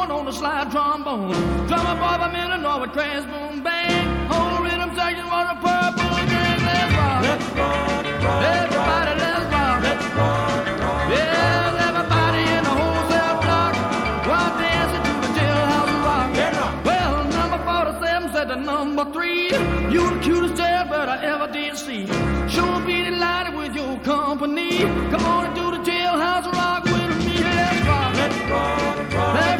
horn on the slide trombone. Drummer boy from Illinois with crash boom bang. Whole rhythm section was a purple gang. Let's rock. Let's rock. Everybody, let's rock. Let's rock. Yeah, everybody in the wholesale block. While dancing to the jailhouse rock. Well, number 47 said to number 3, you the cutest jailbird I ever did see. Sure be delighted with your company. Come on and do the jailhouse rock with me. Let's rock. Let's rock.